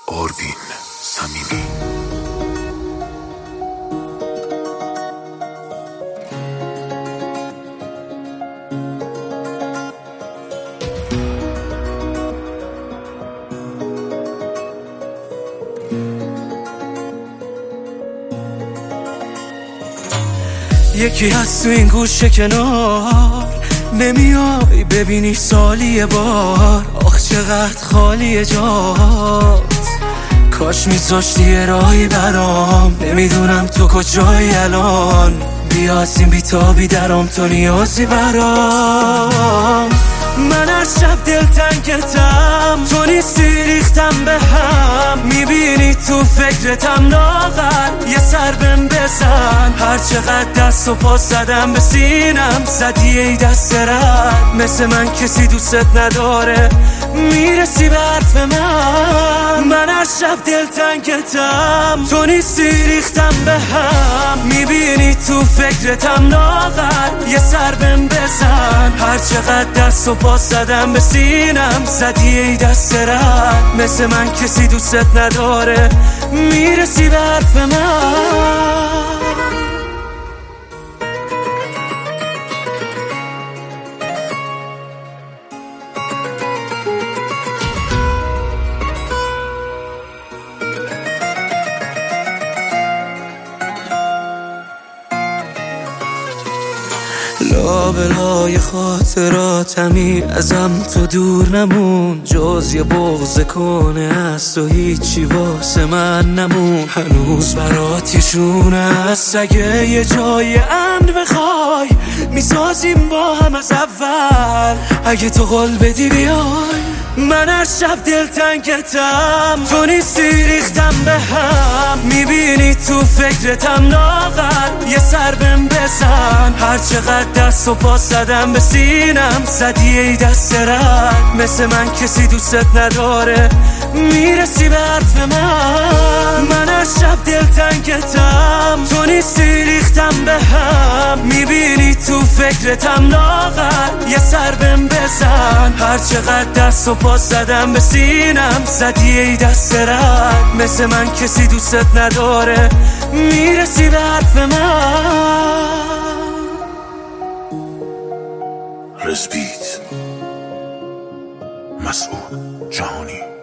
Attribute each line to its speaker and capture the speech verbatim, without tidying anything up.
Speaker 1: آروین صمیمی.
Speaker 2: یکی هست تو این گوشه کنار، نمیای ببینی سالی یه بار. آخ چقدر خالیه جات، کاش میذاشتی یه راهی برام. نمیدونم تو کجایی الان، بیا از این بیتابی درام، تو نیازی برام. من از شب دلتنگتم، تو نیستی ریختم به هم. میبینی تو فکرتم لاغر، یه سر بهم بزن. هر چقدر دست و پا زدم به سینم، زدی ای دست رد. مثل من کسی دوستت نداره، میرسی به حرف من. من از شب دلتنگتم، تو نیستی ریختم به هم. میبینی تو فکرتم لاغر، یه سر بهم بزن. هر چقدر دست و پا زدم به سینم، زدی ای دست رد. مثل من کسی دوستت نداره، میرسی به حرف من. لابلای خاطراتمی ازم تو دور نمون، جز یه بغض کنه از تو هیچی واسه من نمون. هنوز برات یه شونه هست، اگه یه جای امن بخوای میسازیم با هم از اول. اگه تو قول بدی بیای، من از شب دلتنگتم، تو نیستی ریختم به هم. میبینی تو فکرتم لاغر، یه سر بهم بزن. هر چقدر دست و پا زدم به سینم، زدی ای دست رد. مثل من کسی دوستت نداره، میرسی به حرف من. من از شب دلتنگتم، تو نیستی ریختم به هم. میبینی تو فکرتم لاغر، یه سر بهم بزن. هر چقدر دست و پا زدم به سینم، زدی ای دست رد. مثل من کسی دوستت نداره، میرسی به حرف من.
Speaker 1: رزبیت مسعود جهانی.